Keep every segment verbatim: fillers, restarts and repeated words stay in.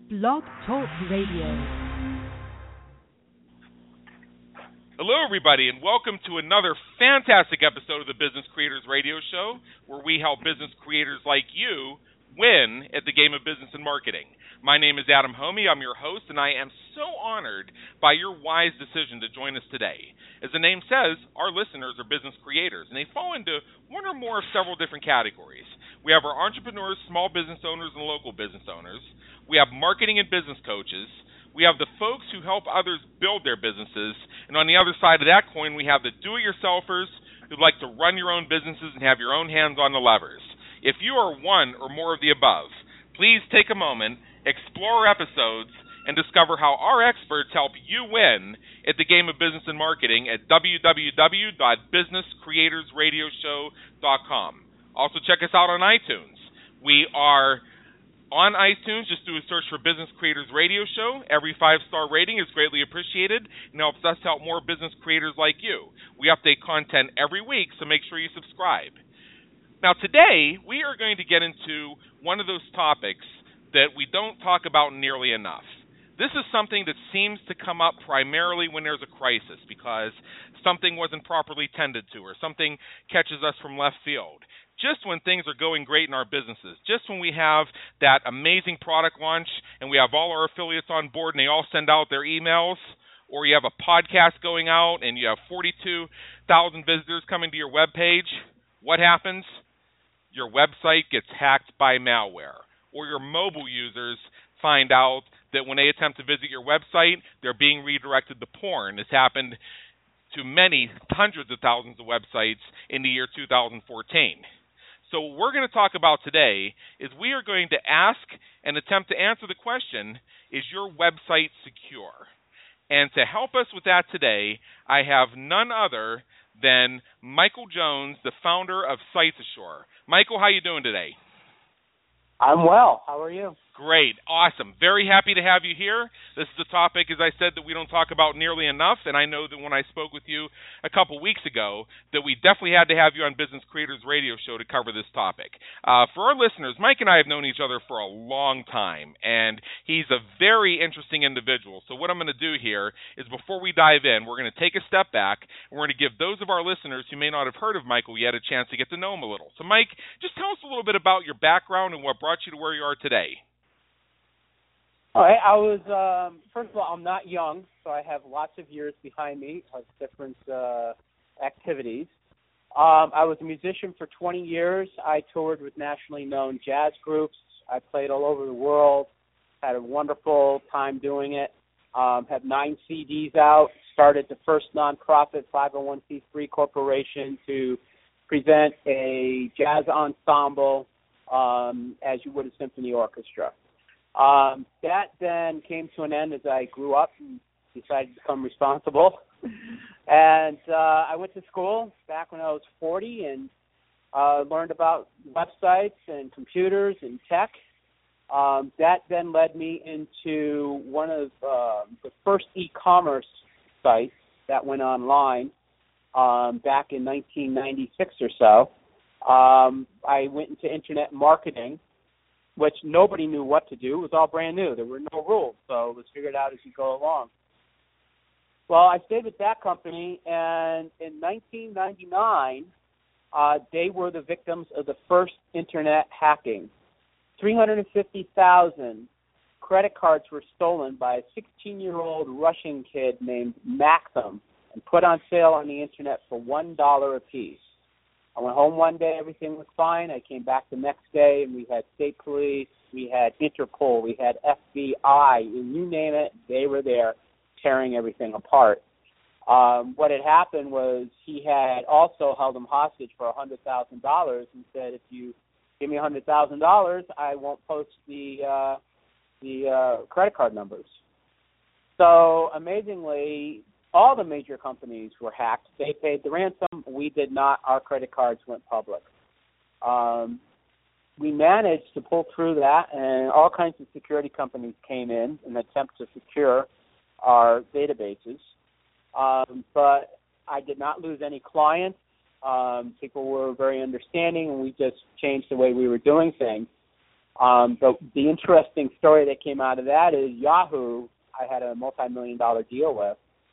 Blog Talk Radio. Hello, everybody, and welcome to another fantastic episode of the Business Creators Radio Show, where we help business creators like you win at the game of business and marketing. My name is Adam Homey. I'm your host, and I am so honored by your wise decision to join us today. As the name says, our listeners are business creators, and they fall into one or more of several different categories. We have our entrepreneurs, small business owners, and local business owners. We have marketing and business coaches. We have the folks who help others build their businesses. And on the other side of that coin, we have the do-it-yourselfers who like to run your own businesses and have your own hands on the levers. If you are one or more of the above, please take a moment, explore our episodes, and discover how our experts help you win at the game of business and marketing at w w w dot business creators radio show dot com. Also, check us out on iTunes. We are on iTunes. Just do a search for Business Creators Radio Show. Every five-star rating is greatly appreciated and helps us help more business creators like you. We update content every week, so make sure you subscribe. Now, today, we are going to get into one of those topics that we don't talk about nearly enough. This is something that seems to come up primarily when there's a crisis because something wasn't properly tended to or something catches us from left field. Just when things are going great in our businesses, just when we have that amazing product launch and we have all our affiliates on board and they all send out their emails, or you have a podcast going out and you have forty-two thousand visitors coming to your webpage, what happens? Your website gets hacked by malware, or your mobile users find out that when they attempt to visit your website, they're being redirected to porn. This happened to many hundreds of thousands of websites in the year two thousand fourteen. So what we're going to talk about today is we are going to ask and attempt to answer the question, is your website secure? And to help us with that today, I have none other than Michael Jones, the founder of SiteSassure. Michael, how you doing today? I'm well. How are you? Great. Awesome. Very happy to have you here. This is a topic, as I said, that we don't talk about nearly enough, and I know that when I spoke with you a couple weeks ago that we definitely had to have you on Business Creators Radio Show to cover this topic. Uh, for our listeners, Mike and I have known each other for a long time, and he's a very interesting individual. So what I'm going to do here is before we dive in, we're going to take a step back, and we're going to give those of our listeners who may not have heard of Michael yet a chance to get to know him a little. So, Mike, just tell us a little bit about your background and what brought you to where you are today. All right. I was, um, first of all, I'm not young, so I have lots of years behind me of different uh, activities. Um, I was a musician for twenty years. I toured with nationally known jazz groups. I played all over the world, had a wonderful time doing it, um, had nine C Ds out, started the first nonprofit five oh one c three corporation to present a jazz ensemble um, as you would a symphony orchestra. Um, that then came to an end as I grew up and decided to become responsible. And uh, I went to school back when I was forty and uh, learned about websites and computers and tech. Um, that then led me into one of uh, the first e-commerce sites that went online um, back in nineteen ninety-six or so. Um, I went into internet marketing, which nobody knew what to do. It was all brand new. There were no rules, so it was figured out as you go along. Well, I stayed with that company, and in nineteen ninety-nine, uh, they were the victims of the first internet hacking. three hundred fifty thousand credit cards were stolen by a sixteen-year-old Russian kid named Maxim and put on sale on the internet for one dollar apiece. I went home one day, everything was fine. I came back the next day, and we had state police, we had Interpol, we had F B I, and you name it, they were there tearing everything apart. Um, what had happened was he had also held him hostage for one hundred thousand dollars and said, if you give me one hundred thousand dollars, I won't post the, uh, the uh, credit card numbers. So amazingly, all the major companies were hacked. They paid the ransom. We did not. Our credit cards went public. Um, we managed to pull through that, and all kinds of security companies came in in an attempt to secure our databases. Um, but I did not lose any clients. Um, people were very understanding, and we just changed the way we were doing things. Um, but the interesting story that came out of that is Yahoo, I had a multi-million dollar deal with,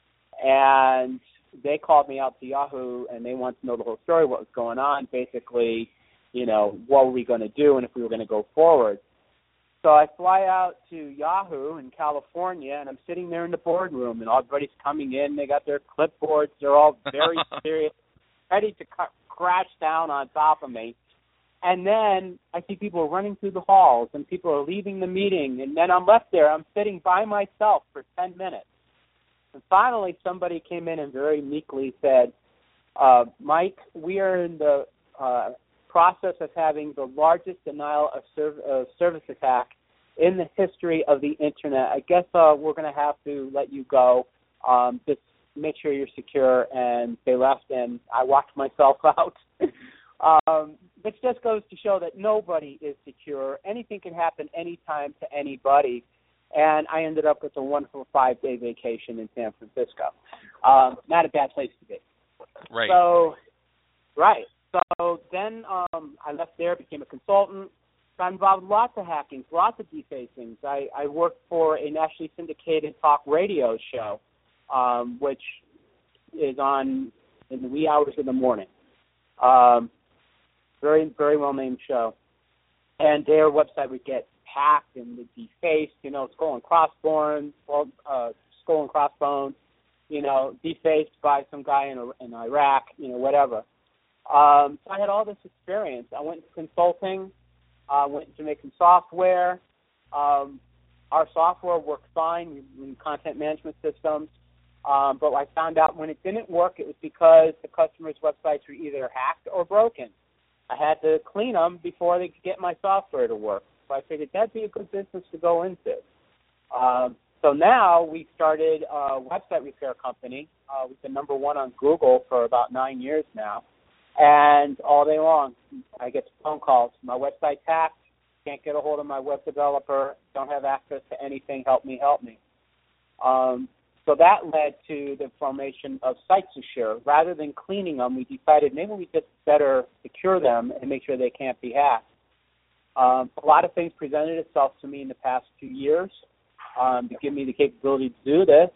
and they called me out to Yahoo, and they wanted to know the whole story, what was going on, basically, you know, what were we going to do and if we were going to go forward. So I fly out to Yahoo in California, and I'm sitting there in the boardroom, and everybody's coming in. They got their clipboards. They're all very serious, ready to cu- crash down on top of me. And then I see people running through the halls, and people are leaving the meeting, and then I'm left there. I'm sitting by myself for ten minutes. And finally somebody came in and very meekly said, uh, Mike, we are in the uh, process of having the largest denial of, serv- of service attack in the history of the Internet. I guess uh, we're going to have to let you go. Um, just make sure you're secure. And they left, and I walked myself out. um, which just goes to show that nobody is secure. Anything can happen anytime to anybody. And I ended up with a wonderful five-day vacation in San Francisco. Um, not a bad place to be. Right. So, right. So then um, I left there, became a consultant, got involved in lots of hackings, lots of defacings. I, I worked for a nationally syndicated talk radio show, um, which is on in the wee hours of the morning. Um, very, very well-named show. And their website would get hacked and defaced, you know, skull and crossbones, uh, skull and crossbones, you know, defaced by some guy in, in Iraq, you know, whatever. Um, so I had all this experience. I went into consulting, uh, went into making software. Um, our software worked fine in content management systems, um, but I found out when it didn't work, it was because the customers' websites were either hacked or broken. I had to clean them before they could get my software to work. So I figured that'd be a good business to go into. Um, so now we started a website repair company. Uh, we've been number one on Google for about nine years now. And all day long, I get phone calls. My website's hacked. Can't get a hold of my web developer. Don't have access to anything. Help me, help me. Um, so that led to the formation of SiteSecure. Rather than cleaning them, we decided maybe we just better secure them and make sure they can't be hacked. Um, a lot of things presented itself to me in the past two years um, to give me the capability to do this.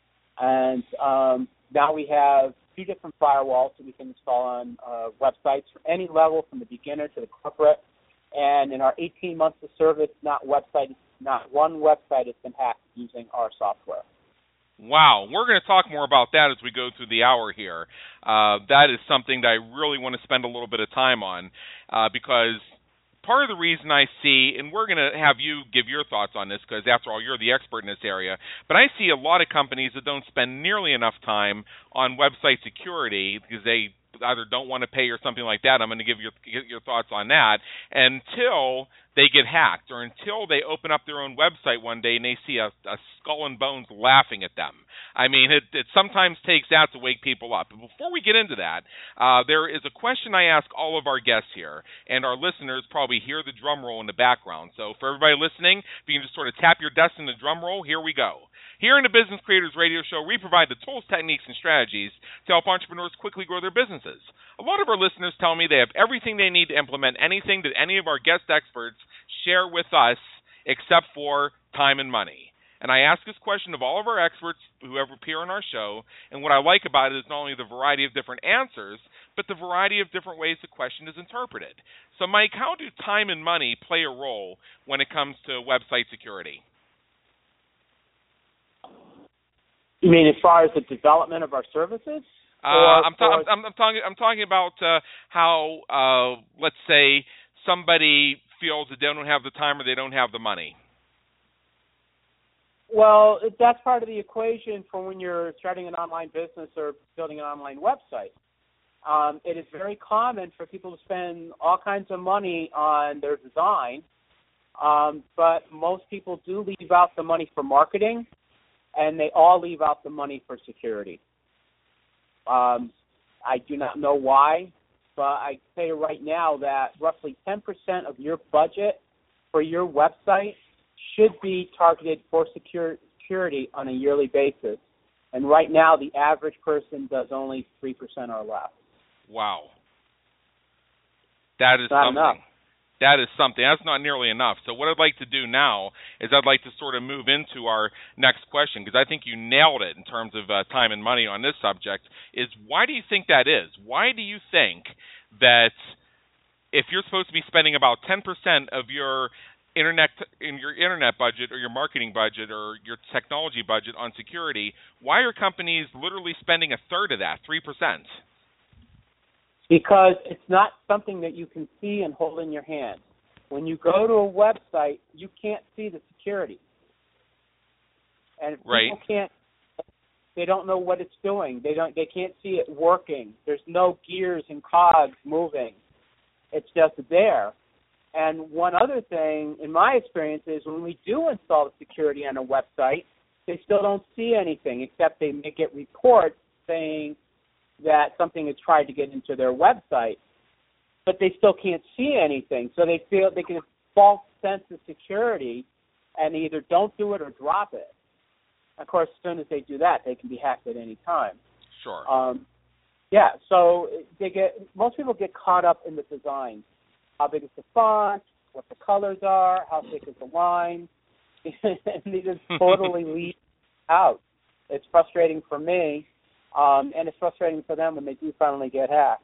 And um, now we have two different firewalls that we can install on uh, websites for any level, from the beginner to the corporate. And in our eighteen months of service, not website, not one website has been hacked using our software. Wow. We're going to talk more about that as we go through the hour here. Uh, that is something that I really want to spend a little bit of time on uh, because part of the reason I see, and we're going to have you give your thoughts on this because, after all, you're the expert in this area, but I see a lot of companies that don't spend nearly enough time on website security because they either don't want to pay or something like that. I'm going to give your, get your thoughts on that until they get hacked or until they open up their own website one day and they see a, a skull and bones laughing at them. I mean, it, it sometimes takes that to wake people up. But before we get into that, uh, there is a question I ask all of our guests here, and our listeners probably hear the drum roll in the background. So for everybody listening, if you can just sort of tap your desk in the drum roll, here we go. Here in the Business Creators Radio Show, we provide the tools, techniques, and strategies to help entrepreneurs quickly grow their businesses. A lot of our listeners tell me they have everything they need to implement anything that any of our guest experts share with us except for time and money. And I ask this question of all of our experts who ever appear on our show, and what I like about it is not only the variety of different answers, but the variety of different ways the question is interpreted. So, Mike, how do time and money play a role when it comes to website security? You mean as far as the development of our services? Uh, I'm, ta- I'm, I'm, talking, I'm talking about uh, how, uh, let's say, somebody feels that they don't have the time or they don't have the money. Well, that's part of the equation for when you're starting an online business or building an online website. Um, it is very common for people to spend all kinds of money on their design, um, but most people do leave out the money for marketing, and they all leave out the money for security. Um, I do not know why, but I can tell you right now that roughly ten percent of your budget for your website should be targeted for secure, security on a yearly basis. And right now, the average person does only three percent or less. Wow. That is Not something. enough. That is something. That's not nearly enough. So what I'd like to do now is I'd like to sort of move into our next question, because I think you nailed it in terms of uh, time and money on this subject, is why do you think that is? Why do you think that if you're supposed to be spending about ten percent of your internet in your internet budget or your marketing budget or your technology budget on security, why are companies literally spending a third of that, three percent? Because it's not something that you can see and hold in your hand. When you go to a website, you can't see the security. And if right. people can't, they don't know what it's doing. They don't. They can't see it working. There's no gears and cogs moving. It's just there. And one other thing, in my experience, is when we do install the security on a website, they still don't see anything, except they may get reports saying that something has tried to get into their website, but they still can't see anything. So they feel they get a false sense of security, and they either don't do it or drop it. Of course, as soon as they do that, they can be hacked at any time. Sure. Um, yeah. So they get most people get caught up in the design. How big is the font? What the colors are? How thick is the line? And they just totally leave out. It's frustrating for me. Um, and it's frustrating for them when they do finally get hacked.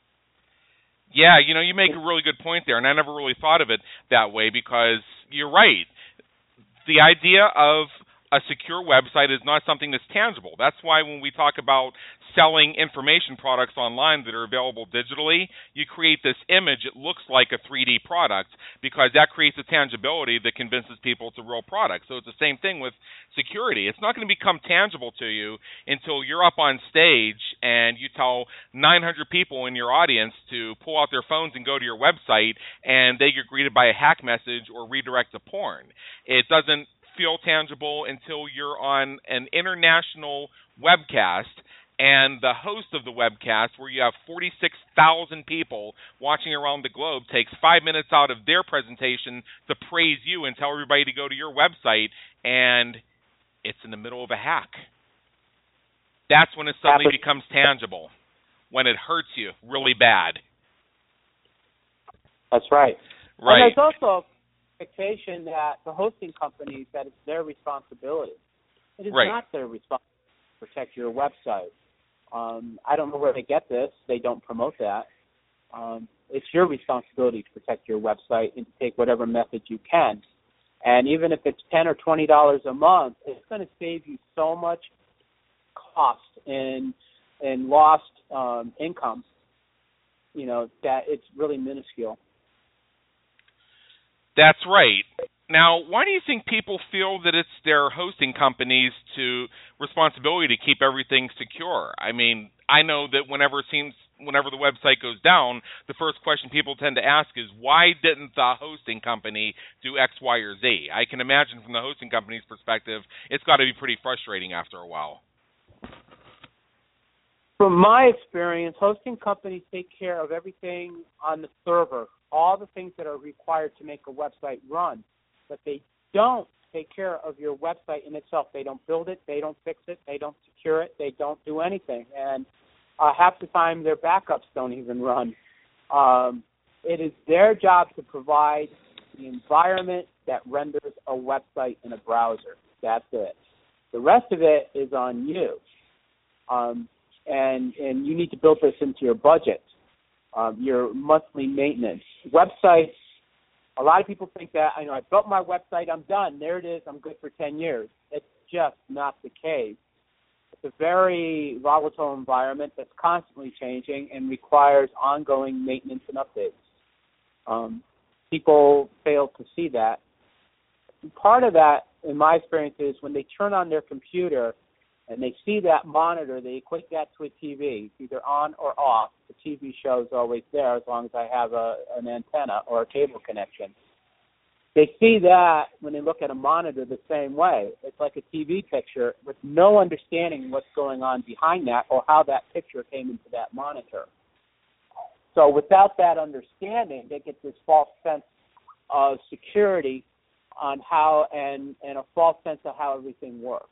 Yeah, you know, you make a really good point there, and I never really thought of it that way, because you're right. The idea of a secure website is not something that's tangible. That's why when we talk about selling information products online that are available digitally, you create this image. It looks like a three D product, because that creates a tangibility that convinces people it's a real product. So it's the same thing with security. It's not going to become tangible to you until you're up on stage and you tell nine hundred people in your audience to pull out their phones and go to your website, and they get greeted by a hack message or redirect to porn. It doesn't feel tangible until you're on an international webcast, and the host of the webcast, where you have forty-six thousand people watching around the globe, takes five minutes out of their presentation to praise you and tell everybody to go to your website, and it's in the middle of a hack. That's when it suddenly becomes tangible, when it hurts you really bad. That's right. Right. And there's also expectation that the hosting companies, that it's their responsibility. It is right. not their responsibility to protect your website. Um, I don't know where they get this. They don't promote that. Um, it's your responsibility to protect your website and to take whatever method you can. And even if it's ten or twenty dollars a month, it's going to save you so much cost and and lost um, income. You know, that it's really minuscule. That's right. Now, why do you think people feel that it's their hosting companies' to responsibility to keep everything secure? I mean, I know that whenever it seems, whenever the website goes down, the first question people tend to ask is, why didn't the hosting company do X, Y, or Z? I can imagine from the hosting company's perspective, it's got to be pretty frustrating after a while. From my experience, hosting companies take care of everything on the server, all the things that are required to make a website run. But they don't take care of your website in itself. They don't build it. They don't fix it. They don't secure it. They don't do anything. And uh, half the time, their backups don't even run. Um, it is their job to provide the environment that renders a website in a browser. That's it. The rest of it is on you. Um, and, and you need to build this into your budget, um, your monthly maintenance. Websites, a lot of people think that, I know, I built my website, I'm done, there it is, I'm good for ten years. It's just not the case. It's a very volatile environment that's constantly changing and requires ongoing maintenance and updates. Um, people fail to see that. And part of that, in my experience, is when they turn on their computer and they see that monitor, they equate that to a T V. It's either on or off. The T V show is always there as long as I have a, an antenna or a cable connection. They see that when they look at a monitor the same way. It's like a T V picture with no understanding what's going on behind that or how that picture came into that monitor. So without that understanding, they get this false sense of security on how and, and a false sense of how everything works.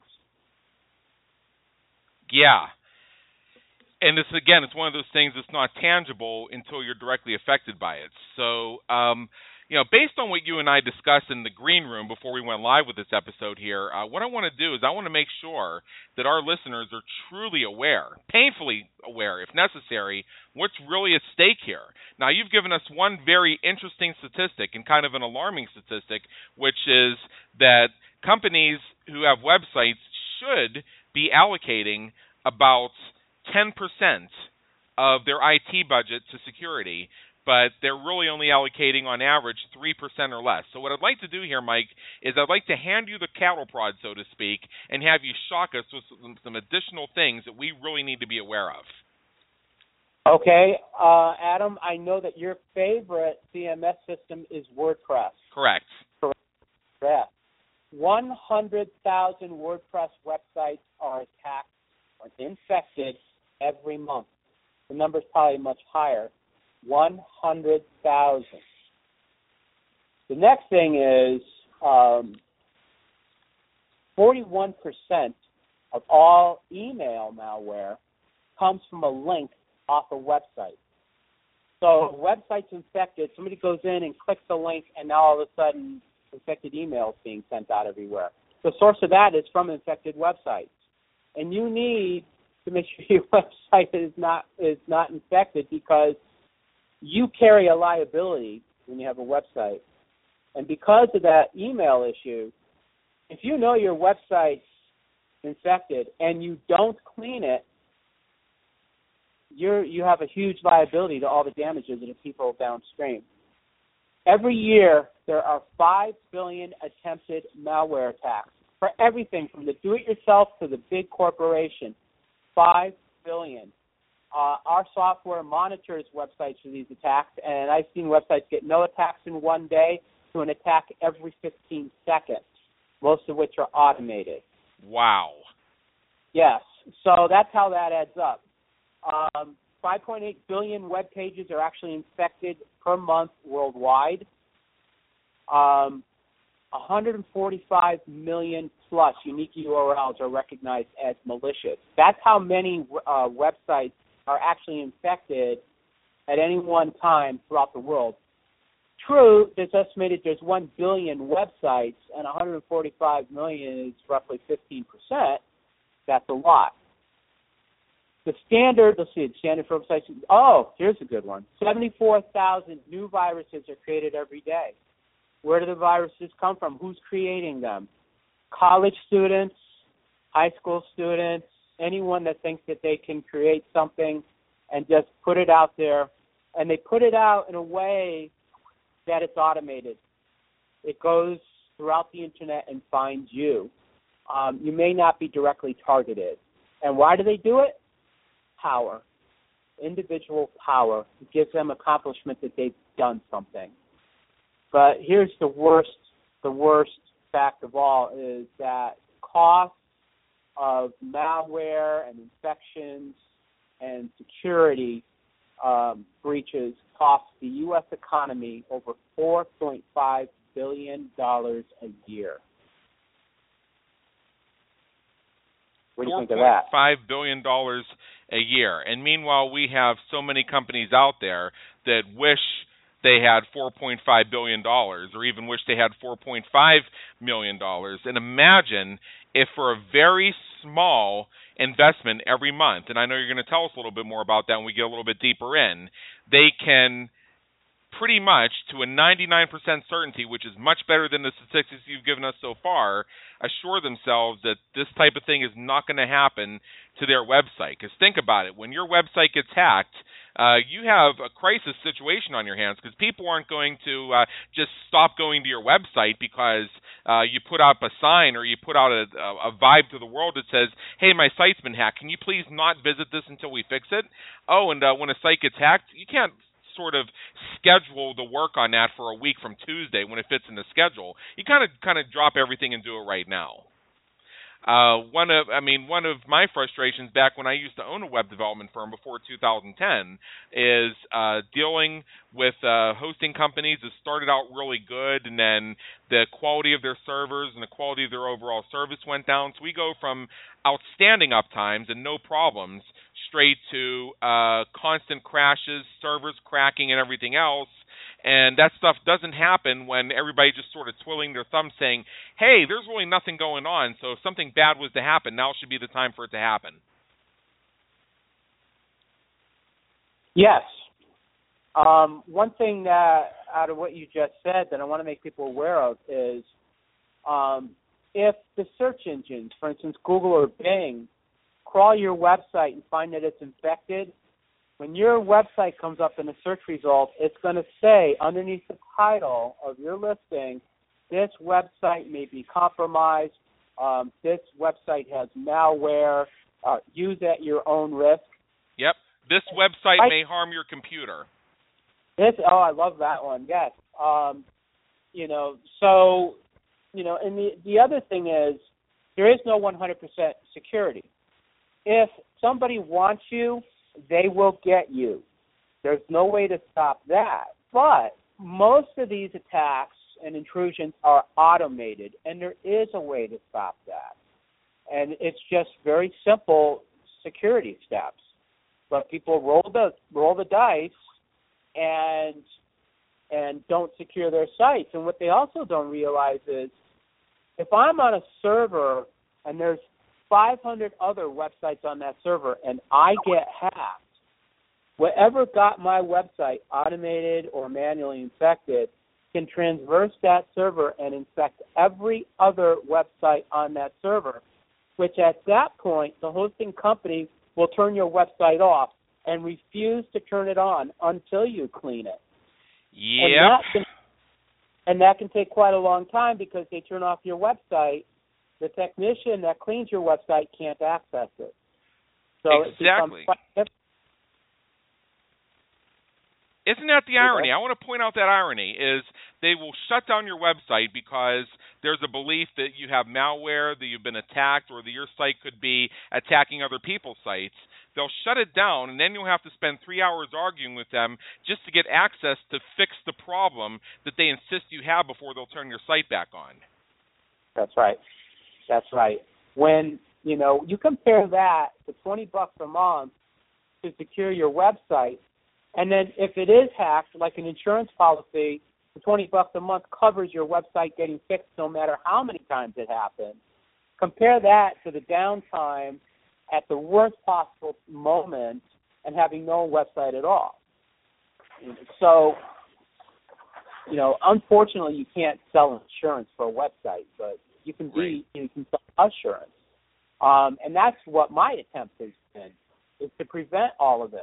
Yeah. And this, again, it's one of those things that's not tangible until you're directly affected by it. So, um, You know, based on what you and I discussed in the green room before we went live with this episode here, uh, what I want to do is I want to make sure that our listeners are truly aware, painfully aware if necessary, what's really at stake here. Now, you've given us one very interesting statistic and kind of an alarming statistic, which is that companies who have websites should be allocating about ten percent of their I T budget to security, but they're really only allocating on average three percent or less. So what I'd like to do here, Mike, is I'd like to hand you the cattle prod, so to speak, and have you shock us with some, some additional things that we really need to be aware of. Okay, uh, Adam, I know that your favorite C M S system is WordPress. Correct. Correct. one hundred thousand WordPress websites are attacked or infected every month. The number's probably much higher. one hundred thousand. The next thing is um, forty-one percent of all email malware comes from a link off a website. So a website's infected, somebody goes in and clicks the link, and now all of a sudden infected emails being sent out everywhere. The source of that is from infected websites. And you need to make sure your website is not is not infected, because you carry a liability when you have a website. And because of that email issue, if you know your website's infected and you don't clean it, you're you have a huge liability to all the damages of the people downstream. Every year, there are five billion attempted malware attacks for everything from the do-it-yourself to the big corporation. five billion. Uh, our software monitors websites for these attacks, and I've seen websites get no attacks in one day to an attack every fifteen seconds, most of which are automated. Wow. Yes. So that's how that adds up. Um, five point eight billion web pages are actually infected per month worldwide. Um, one hundred forty-five million plus unique U R Ls are recognized as malicious. That's how many uh, websites are actually infected at any one time throughout the world. True, it's estimated there's one billion websites, and one hundred forty-five million is roughly fifteen percent. That's a lot. The standard, let's see, the standard for websites, oh, here's a good one. seventy-four thousand new viruses are created every day. Where do the viruses come from? Who's creating them? College students, high school students, anyone that thinks that they can create something and just put it out there. And they put it out in a way that it's automated. It goes throughout the internet and finds you. Um, you may not be directly targeted. And why do they do it? Power. Individual power. It gives them accomplishment that they've done something. But here's the worst, the worst fact of all is that cost of malware and infections and security um, breaches cost the U S economy over four point five billion dollars a year. What do you think of that? five billion dollars a year. And meanwhile, we have so many companies out there that wish they had four point five billion dollars, or even wish they had four point five million dollars. And imagine if for a very small investment every month, and I know you're going to tell us a little bit more about that when we get a little bit deeper in, they can pretty much, to a ninety-nine percent certainty, which is much better than the statistics you've given us so far, assure themselves that this type of thing is not going to happen to their website. Because think about it, when your website gets hacked, uh, you have a crisis situation on your hands, because people aren't going to uh, just stop going to your website because uh, you put up a sign or you put out a, a vibe to the world that says, hey, my site's been hacked. Can you please not visit this until we fix it? Oh, and uh, when a site gets hacked, you can't sort of schedule the work on that for a week from Tuesday when it fits in the schedule. You kind of kind of drop everything and do it right now. Uh, one of, I mean, one of my frustrations back when I used to own a web development firm before two thousand ten is uh, dealing with uh, hosting companies that started out really good, and then the quality of their servers and the quality of their overall service went down. So we go from outstanding uptimes and no problems straight to uh, constant crashes, servers cracking, and everything else. And that stuff doesn't happen when everybody just sort of twiddling their thumbs saying, hey, there's really nothing going on, so if something bad was to happen, now should be the time for it to happen. Yes. Um, one thing that, out of what you just said, that I want to make people aware of is um, if the search engines, for instance, Google or Bing, crawl your website and find that it's infected, when your website comes up in the search result, it's going to say underneath the title of your listing, this website may be compromised, um, this website has malware, uh, use at your own risk. Yep. This website I, may harm your computer. This, oh, I love that one, yes. Um, you know, so, you know, and the, the other thing is there is no one hundred percent security. If somebody wants you, they will get you. There's no way to stop that. But most of these attacks and intrusions are automated, and there is a way to stop that. And it's just very simple security steps. But people roll the roll the dice and and don't secure their sites. And what they also don't realize is if I'm on a server and there's five hundred other websites on that server and I get hacked, whatever got my website automated or manually infected can transverse that server and infect every other website on that server, which at that point the hosting company will turn your website off and refuse to turn it on until you clean it. Yep. And that can, and that can take quite a long time because they turn off your website. The technician that cleans your website can't access it. So exactly. It becomes Isn't that the irony? I want to point out that irony is they will shut down your website because there's a belief that you have malware, that you've been attacked, or that your site could be attacking other people's sites. They'll shut it down, and then you'll have to spend three hours arguing with them just to get access to fix the problem that they insist you have before they'll turn your site back on. That's right. That's right. When, you know, you compare that to twenty bucks a month to secure your website, and then if it is hacked, like an insurance policy, the twenty bucks a month covers your website getting fixed no matter how many times it happens. Compare that to the downtime at the worst possible moment and having no website at all. So, you know, unfortunately, you can't sell insurance for a website, but you can be, you can sell assurance. Um, and that's what my attempt has been, is to prevent all of this.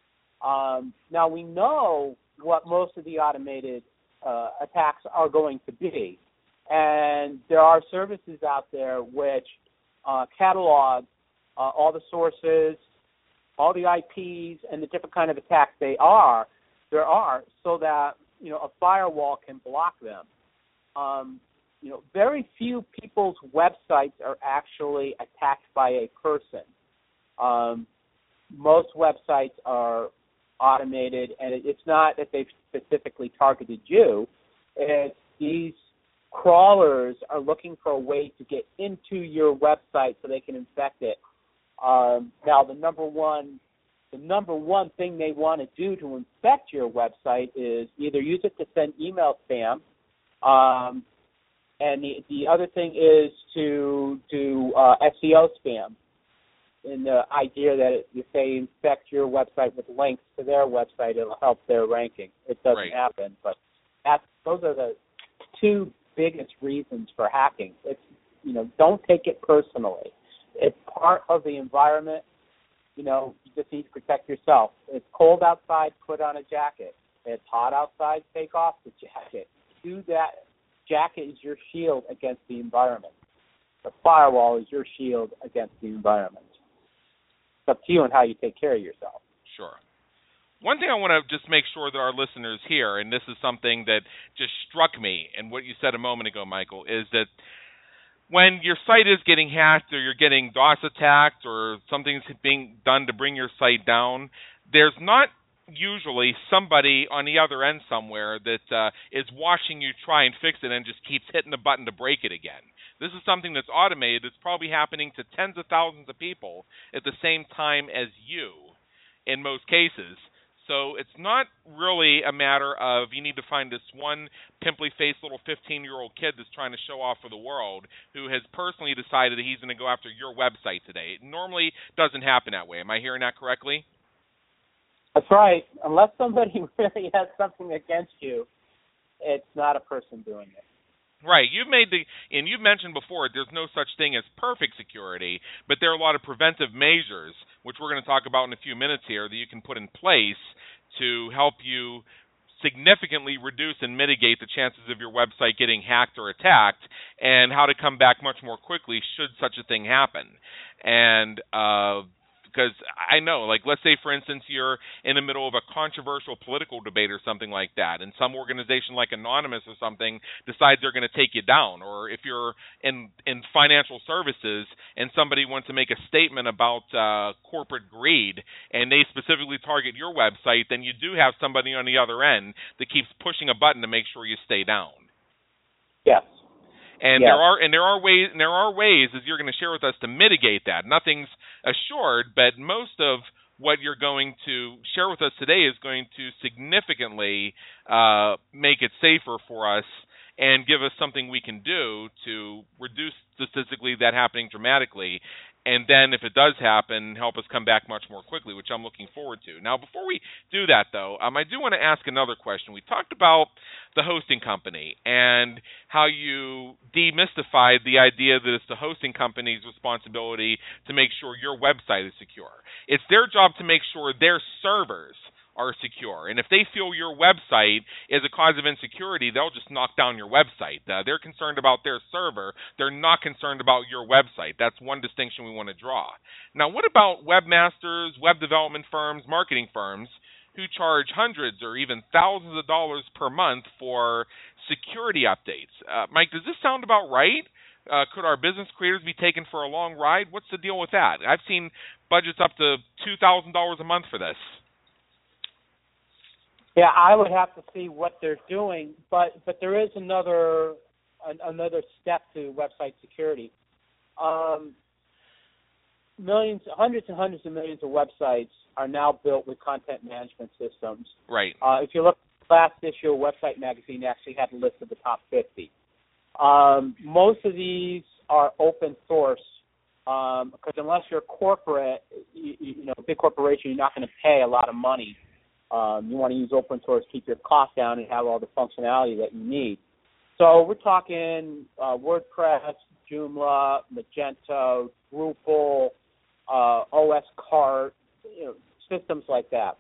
Um, now, we know what most of the automated uh, attacks are going to be, and there are services out there which uh, catalog uh, all the sources, all the I Ps, and the different kind of attacks they are, there are, so that, you know, a firewall can block them. Um, you know, very few people's websites are actually attacked by a person. Um, most websites are automated, and it, it's not that they've specifically targeted you. It's these crawlers are looking for a way to get into your website so they can infect it. Um, now, the number one, the number one thing they want to do to infect your website is either use it to send email spam, um, and the the other thing is to do uh, S E O spam. And the idea that if they infect your website with links to their website, it'll help their ranking. It doesn't right. happen, but that's, those are the two biggest reasons for hacking. It's, you know, don't take it personally. It's part of the environment. You know, you just need to protect yourself. It's cold outside, put on a jacket. It's hot outside, take off the jacket. Do that. Jacket is your shield against the environment. The firewall is your shield against the environment. It's up to you and how you take care of yourself. Sure. One thing I want to just make sure that our listeners hear, and this is something that just struck me in what you said a moment ago, Michael, is that when your site is getting hacked or you're getting DOS attacked or something's being done to bring your site down, there's not usually somebody on the other end somewhere that uh, is watching you try and fix it and just keeps hitting the button to break it again. This is something that's automated. It's probably happening to tens of thousands of people at the same time as you in most cases. So it's not really a matter of you need to find this one pimply-faced little fifteen-year-old kid that's trying to show off for the world who has personally decided that he's going to go after your website today. It normally doesn't happen that way. Am I hearing that correctly? That's right. Unless somebody really has something against you, it's not a person doing it. Right. You've made the, and you've mentioned before, there's no such thing as perfect security, but there are a lot of preventive measures, which we're going to talk about in a few minutes here, that you can put in place to help you significantly reduce and mitigate the chances of your website getting hacked or attacked, and how to come back much more quickly should such a thing happen. And uh, because I know, like, let's say, for instance, you're in the middle of a controversial political debate or something like that, and some organization like Anonymous or something decides they're going to take you down. Or if you're in, in financial services and somebody wants to make a statement about uh, corporate greed and they specifically target your website, then you do have somebody on the other end that keeps pushing a button to make sure you stay down. Yes. And yes. there are and there are ways and there are ways, as you're going to share with us, to mitigate that. Nothing's assured, but most of what you're going to share with us today is going to significantly uh, make it safer for us and give us something we can do to reduce statistically that happening dramatically. And then if it does happen, help us come back much more quickly, which I'm looking forward to. Now, before we do that, though, um, I do want to ask another question. We talked about the hosting company and how you demystified the idea that it's the hosting company's responsibility to make sure your website is secure. It's their job to make sure their servers are secure. And if they feel your website is a cause of insecurity, they'll just knock down your website. Uh, they're concerned about their server. They're not concerned about your website. That's one distinction we want to draw. Now, what about webmasters, web development firms, marketing firms who charge hundreds or even thousands of dollars per month for security updates? Uh, Mike, does this sound about right? Uh, could our business creators be taken for a long ride? What's the deal with that? I've seen budgets up to two thousand dollars a month for this. Yeah, I would have to see what they're doing, but but there is another an, another step to website security. Um, millions, hundreds and hundreds of millions of websites are now built with content management systems. Right. Uh, if you look at the last issue of Website Magazine, actually had a list of the top fifty. Um, most of these are open source um, because unless you're corporate, you, you know, a big corporation, you're not going to pay a lot of money. Um, you want to use open source, keep your costs down, and have all the functionality that you need. So we're talking uh, WordPress, Joomla, Magento, Drupal, uh, O S Cart, you know, systems like that.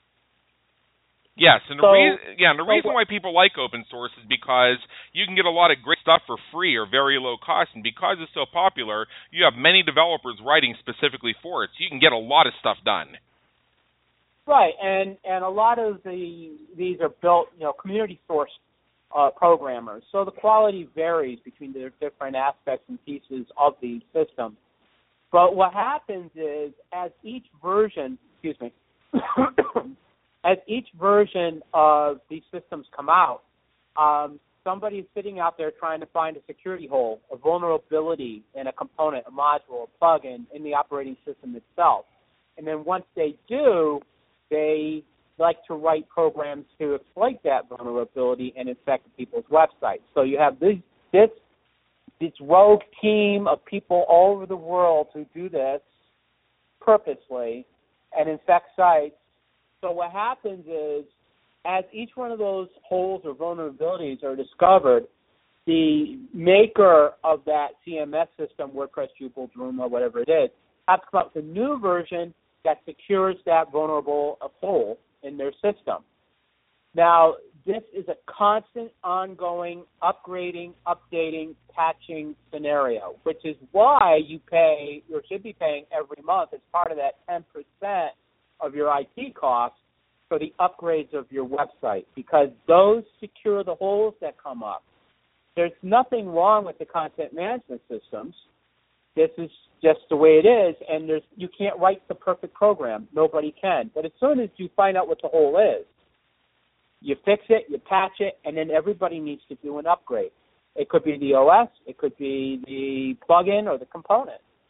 Yes, and the, so, reason, yeah, and the so reason why people like open source is because you can get a lot of great stuff for free or very low cost, and because it's so popular, you have many developers writing specifically for it, so you can get a lot of stuff done. Right, and, and a lot of the these are built, you know, community sourced uh, programmers. So the quality varies between the different aspects and pieces of the system. But what happens is, as each version, excuse me, as each version of these systems come out, um, somebody's sitting out there trying to find a security hole, a vulnerability in a component, a module, a plugin in the operating system itself. And then once they do, they like to write programs to exploit that vulnerability and infect people's websites. So you have this, this this rogue team of people all over the world who do this purposely and infect sites. So what happens is, as each one of those holes or vulnerabilities are discovered, the maker of that C M S system, WordPress, Drupal, Joomla, whatever it is, has to come up with a new version that secures that vulnerable hole in their system. Now, this is a constant, ongoing, upgrading, updating, patching scenario, which is why you pay, or should be paying every month as part of that ten percent of your I T costs for the upgrades of your website, because those secure the holes that come up. There's nothing wrong with the content management systems. This is just the way it is, and there's you can't write the perfect program. Nobody can. But as soon as you find out what the hole is, you fix it, you patch it, and then everybody needs to do an upgrade. It could be the O S, it could be the plugin or the component.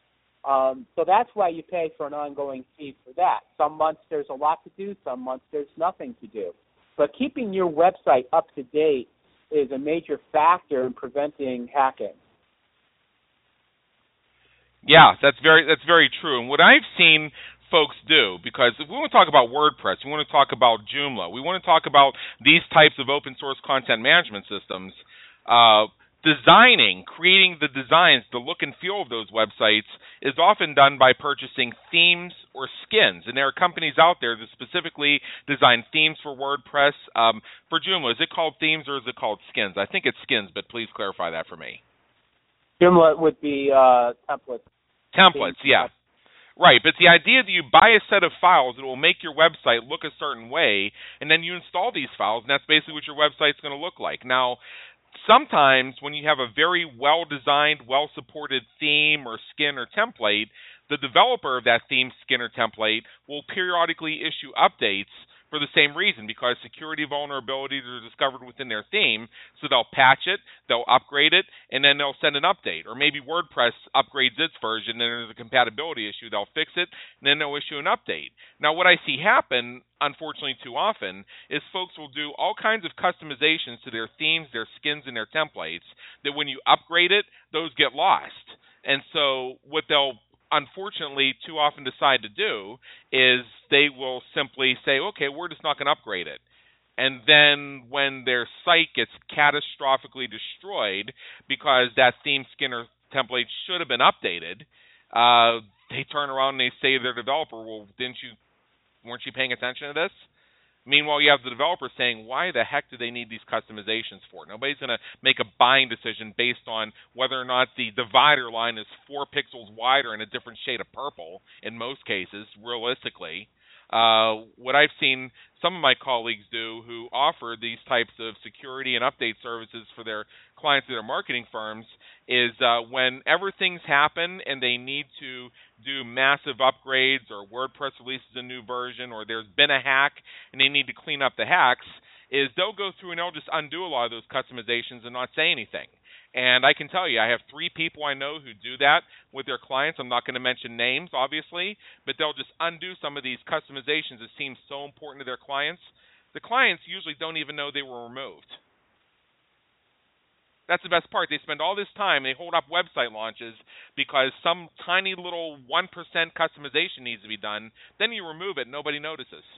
Um, so that's why you pay for an ongoing fee for that. Some months there's a lot to do, some months there's nothing to do. But keeping your website up to date is a major factor in preventing hacking. Yeah, that's very that's very true. And what I've seen folks do, because if we want to talk about WordPress, we want to talk about Joomla, we want to talk about these types of open source content management systems, uh, designing, creating the designs, the look and feel of those websites is often done by purchasing themes or skins. And there are companies out there that specifically design themes for WordPress. Um, for Joomla, is it called themes or is it called skins? I think it's skins, but please clarify that for me. Joomla would be uh, templates. Templates, yeah. Right, but the idea that you buy a set of files that will make your website look a certain way, and then you install these files, and that's basically what your website's going to look like. Now, sometimes when you have a very well-designed, well-supported theme or skin or template, the developer of that theme, skin, or template will periodically issue updates for the same reason, because security vulnerabilities are discovered within their theme, so they'll patch it, they'll upgrade it, and then they'll send an update. Or maybe WordPress upgrades its version, and there's a compatibility issue, they'll fix it, and then they'll issue an update. Now, what I see happen, unfortunately too often, is folks will do all kinds of customizations to their themes, their skins, and their templates, that when you upgrade it, those get lost. And so what they'll unfortunately too often decide to do is they will simply say, okay, we're just not going to upgrade it. And then when their site gets catastrophically destroyed because that theme, skin, or template should have been updated, uh, they turn around and they say to their developer, well, didn't you, weren't you paying attention to this? Meanwhile, you have the developer saying, why the heck do they need these customizations for? Nobody's going to make a buying decision based on whether or not the divider line is four pixels wider in a different shade of purple, in most cases, realistically. Uh, what I've seen some of my colleagues do who offer these types of security and update services for their clients or their marketing firms is uh, whenever things happen and they need to do massive upgrades, or WordPress releases a new version, or there's been a hack and they need to clean up the hacks, is they'll go through and they'll just undo a lot of those customizations and not say anything. And I can tell you, I have three people I know who do that with their clients. I'm not going to mention names, obviously, but they'll just undo some of these customizations that seem so important to their clients. The clients usually don't even know they were removed. That's the best part. They spend all this time, they hold up website launches because some tiny little one percent customization needs to be done. Then you remove it, nobody notices.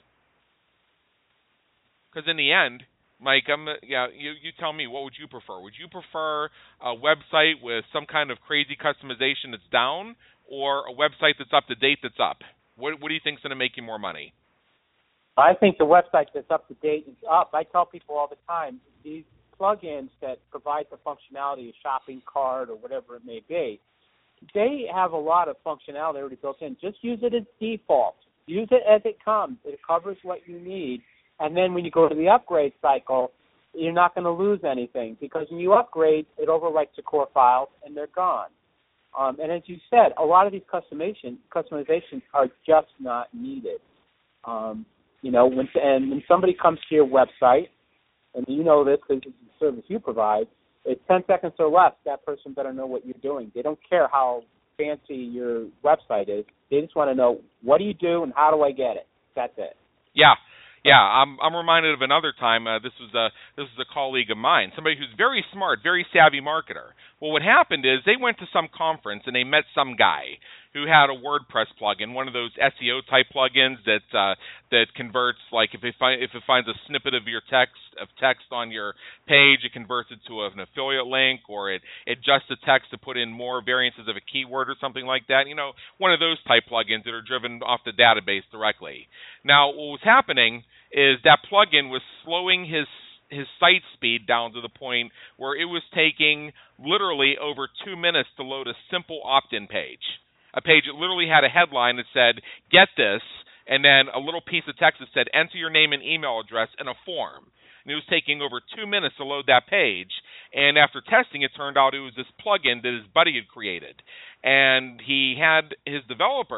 Because in the end, Mike, I'm, yeah, you, you tell me, what would you prefer? Would you prefer a website with some kind of crazy customization that's down, or a website that's up to date that's up? What, what do you think is going to make you more money? I think the website that's up to date is up. I tell people all the time, these plugins that provide the functionality, a shopping cart or whatever it may be, they have a lot of functionality already built in. Just use it as default. Use it as it comes. It covers what you need. And then when you go to the upgrade cycle, you're not going to lose anything, because when you upgrade, it overwrites the core files and they're gone. Um, and as you said, a lot of these customization, customizations are just not needed. Um, you know, when, and when somebody comes to your website, and you know this because it's a service you provide, it's ten seconds or less, that person better know what you're doing. They don't care how fancy your website is. They just want to know, what do you do and how do I get it? That's it. Yeah. Yeah, I'm I'm reminded of another time. Uh, this was a this was a colleague of mine, somebody who's very smart, very savvy marketer. Well, what happened is they went to some conference and they met some guy who had a WordPress plugin, one of those S E O type plugins that uh, that converts, like if it find, if it finds a snippet of your text of text on your page, it converts it to an affiliate link, or it adjusts the text to put in more variances of a keyword or something like that. You know, one of those type plugins that are driven off the database directly. Now, what was happening is that plugin was slowing his his site speed down to the point where it was taking literally over two minutes to load a simple opt-in page. A page that literally had a headline that said, get this, and then a little piece of text that said, enter your name and email address in a form. And it was taking over two minutes to load that page. And after testing, it turned out it was this plugin that his buddy had created. And he had his developer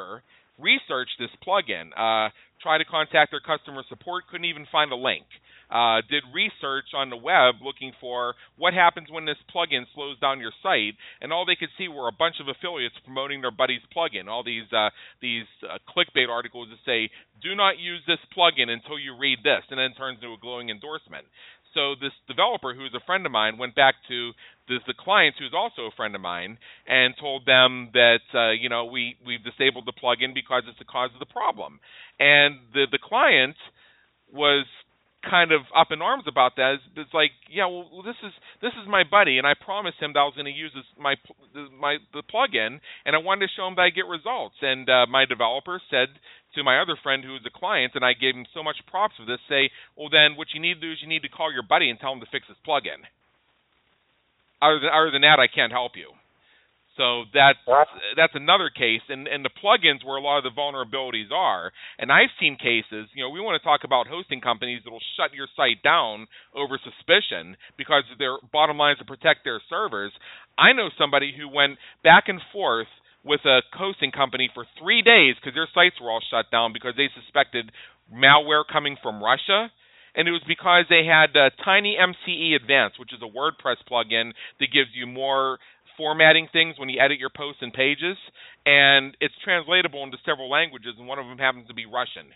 researched this plugin, uh, tried to contact their customer support, couldn't even find a link. Uh, did research on the web looking for what happens when this plugin slows down your site, and all they could see were a bunch of affiliates promoting their buddy's plugin. All these uh, these uh, clickbait articles that say, "Do not use this plugin until you read this," and then it turns into a glowing endorsement. So this developer, who's a friend of mine, went back to the, the clients, who's also a friend of mine, and told them that uh, you know we we've disabled the plugin because it's the cause of the problem. And the the client was kind of up in arms about that. It's, it's like, yeah, well, this is this is my buddy, and I promised him that I was going to use this, my my the plugin, and I wanted to show him that I get results. And uh, my developer said to my other friend who was a client, and I gave him so much props for this, say, well, then what you need to do is you need to call your buddy and tell him to fix his plugin. Other than, other than that, I can't help you. So that's that's another case, and, and the plugins where a lot of the vulnerabilities are. And I've seen cases, you know, we want to talk about hosting companies that will shut your site down over suspicion because their bottom line is to protect their servers. I know somebody who went back and forth with a hosting company for three days because their sites were all shut down because they suspected malware coming from Russia. And it was because they had uh, TinyMCE Advanced, which is a WordPress plugin that gives you more formatting things when you edit your posts and pages, and it's translatable into several languages, and one of them happens to be Russian.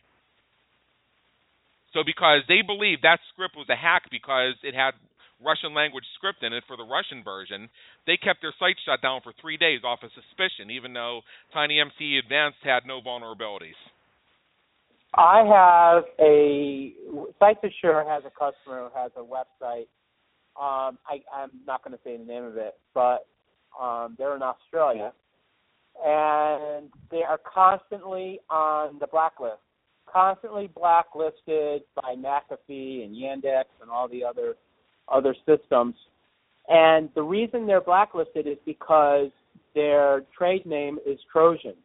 So because they believed that script was a hack because it had Russian language script in it for the Russian version, they kept their site shut down for three days off of suspicion, even though TinyMCE Advanced had no vulnerabilities. I have a Sites Assure has a customer who has a website. Um, I, I'm not going to say the name of it, but um, they're in Australia, and they are constantly on the blacklist, constantly blacklisted by McAfee and Yandex and all the other other systems. And the reason they're blacklisted is because their trade name is Trojan.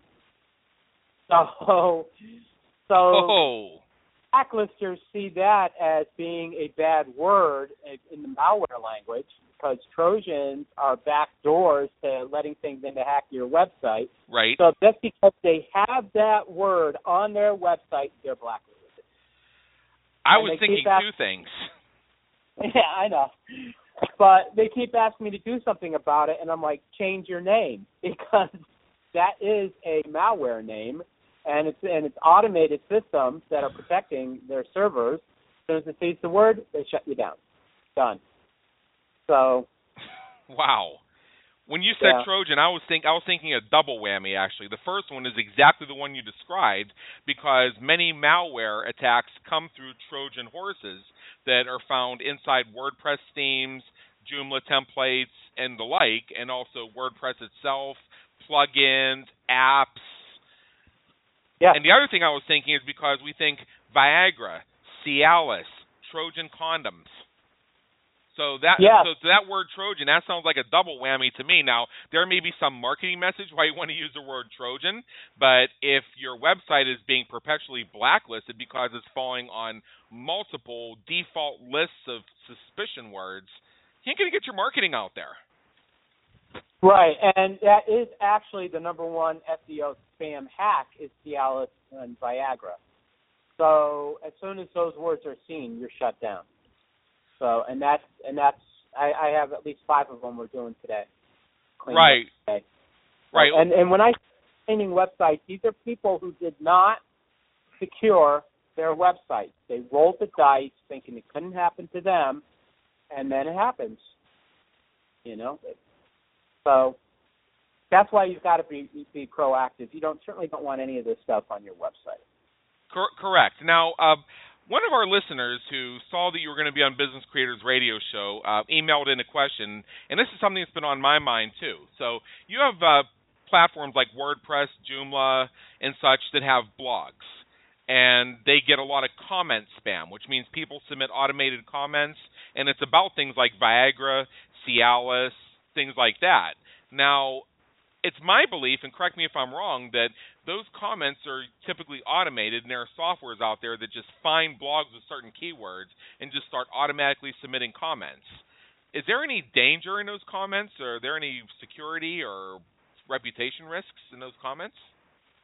So, so. Oh. Blacklisters see that as being a bad word in the malware language because Trojans are back doors to letting things in to hack your website. Right. So just because they have that word on their website, they're blacklisted. I and was thinking ask- two things. Yeah, I know. But they keep asking me to do something about it, and I'm like, change your name because that is a malware name. And it's and it's automated systems that are protecting their servers. As soon as it sees the word, they shut you down. Done. So. Wow. When you said yeah. Trojan, I was think I was thinking a double whammy. Actually, the first one is exactly the one you described because many malware attacks come through Trojan horses that are found inside WordPress themes, Joomla templates, and the like, and also WordPress itself, plugins, apps. Yeah. And the other thing I was thinking is because we think Viagra, Cialis, Trojan condoms. So that yeah. so that word Trojan, that sounds like a double whammy to me. Now, there may be some marketing message why you want to use the word Trojan, but if your website is being perpetually blacklisted because it's falling on multiple default lists of suspicion words, you ain't going to get your marketing out there. Right, and that is actually the number one S E O spam hack is Cialis and Viagra. So as soon as those words are seen, you're shut down. So and that's and that's I, I have at least five of them we're doing today. Right. Today. Right. And and when I cleaning websites, these are people who did not secure their websites. They rolled the dice thinking it couldn't happen to them, and then it happens. You know. So that's why you've got to be be proactive. You don't certainly don't want any of this stuff on your website. Cor- correct. Now, uh, one of our listeners who saw that you were going to be on Business Creators Radio Show uh, emailed in a question, and this is something that's been on my mind too. So you have uh, platforms like WordPress, Joomla, and such that have blogs, and they get a lot of comment spam, which means people submit automated comments, and it's about things like Viagra, Cialis, things like that. Now, it's my belief, and correct me if I'm wrong, that those comments are typically automated, and there are softwares out there that just find blogs with certain keywords and just start automatically submitting comments. Is there any danger in those comments? Or are there any security or reputation risks in those comments?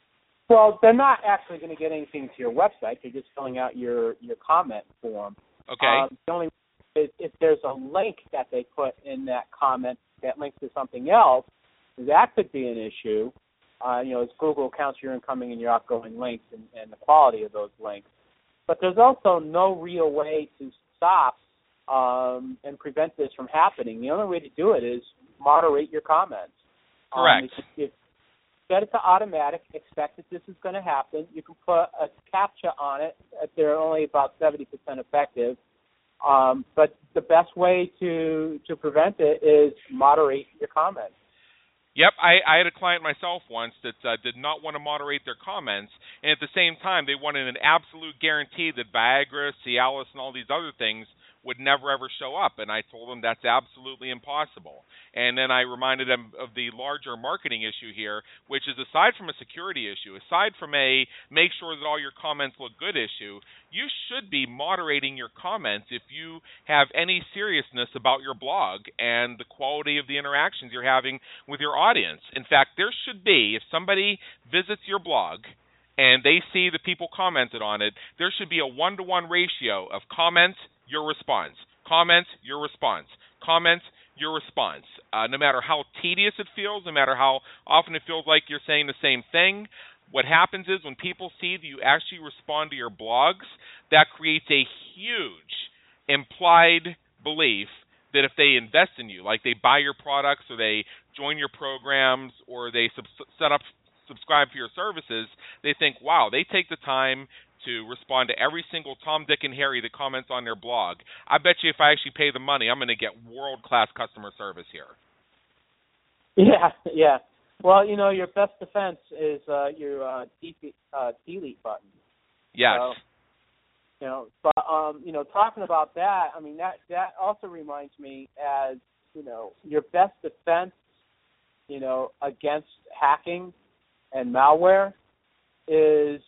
Well, they're not actually going to get anything to your website. They're just filling out your, your comment form. Okay. Um, the only is if there's a link that they put in that comment that links to something else, that could be an issue. Uh, you know, as Google counts your incoming and your outgoing links and, and the quality of those links. But there's also no real way to stop um, and prevent this from happening. The only way to do it is moderate your comments. Correct. Um, if, if set it to automatic, expect that this is going to happen. You can put a CAPTCHA on it. They're only about seventy percent effective. Um, but the best way to, to prevent it is moderate your comments. Yep, I, I had a client myself once that uh, did not want to moderate their comments, and at the same time, they wanted an absolute guarantee that Viagra, Cialis, and all these other things would never, ever show up, and I told them that's absolutely impossible. And then I reminded them of the larger marketing issue here, which is aside from a security issue, aside from a make sure that all your comments look good issue, you should be moderating your comments if you have any seriousness about your blog and the quality of the interactions you're having with your audience. In fact, there should be, if somebody visits your blog and they see the people commented on it, there should be a one-to-one ratio of comments, your response, comments, your response, comments, your response. Uh, no matter how tedious it feels, no matter how often it feels like you're saying the same thing, what happens is when people see that you actually respond to your blogs, that creates a huge implied belief that if they invest in you, like they buy your products or they join your programs or they sub- set up, subscribe for your services, they think, wow, they take the time to respond to every single Tom, Dick, and Harry that comments on their blog. I bet you if I actually pay the money, I'm going to get world-class customer service here. Yeah, yeah. Well, you know, your best defense is uh, your uh, delete, uh, delete button. Yes. So, you know, but um, you know, talking about that, I mean, that that also reminds me as you know, your best defense, you know, against hacking and malware is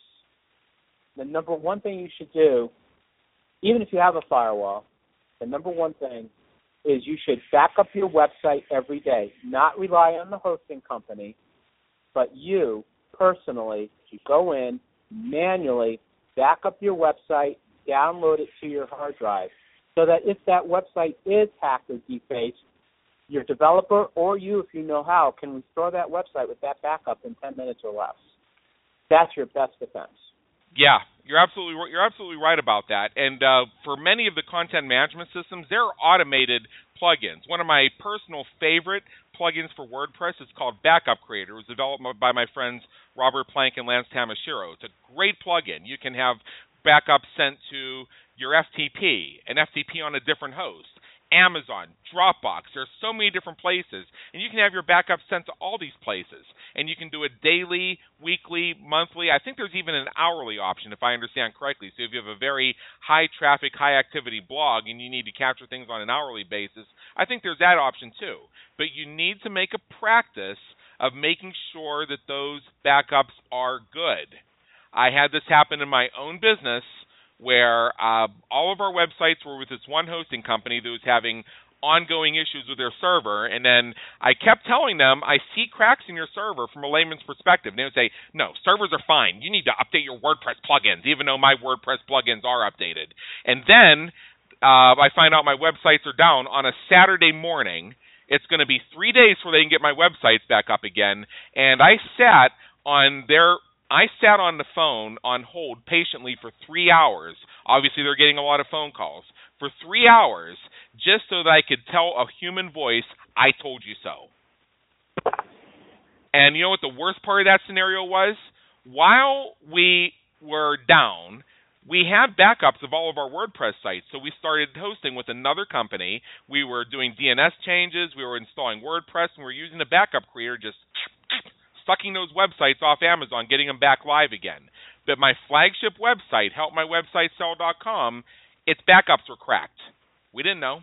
the number one thing you should do, even if you have a firewall, the number one thing is you should back up your website every day, not rely on the hosting company, but you personally should go in, manually back up your website, download it to your hard drive, so that if that website is hacked or defaced, your developer or you, if you know how, can restore that website with that backup in ten minutes or less. That's your best defense. Yeah, you're absolutely you're absolutely right about that. And uh, for many of the content management systems, there are automated plugins. One of my personal favorite plugins for WordPress is called Backup Creator. It was developed by my friends Robert Plank and Lance Tamashiro. It's a great plugin. You can have backups sent to your F T P, an F T P on a different host, Amazon, Dropbox. There's so many different places, and you can have your backups sent to all these places, and you can do it daily, weekly, monthly. I think there's even an hourly option, if I understand correctly. So if you have a very high-traffic, high-activity blog and you need to capture things on an hourly basis, I think there's that option too. But you need to make a practice of making sure that those backups are good. I had this happen in my own business, where uh, all of our websites were with this one hosting company that was having ongoing issues with their server, and then I kept telling them, I see cracks in your server from a layman's perspective. And they would say, no, servers are fine. You need to update your WordPress plugins, even though my WordPress plugins are updated. And then uh, I find out my websites are down on a Saturday morning. It's going to be three days before they can get my websites back up again, and I sat on their I sat on the phone on hold patiently for three hours. Obviously, they're getting a lot of phone calls. For three hours, just so that I could tell a human voice, I told you so. And you know what the worst part of that scenario was? While we were down, we had backups of all of our WordPress sites. So we started hosting with another company. We were doing D N S changes. We were installing WordPress, and we were using the backup creator just sucking those websites off Amazon, getting them back live again. But my flagship website, help my website sell dot com, its backups were cracked. We didn't know.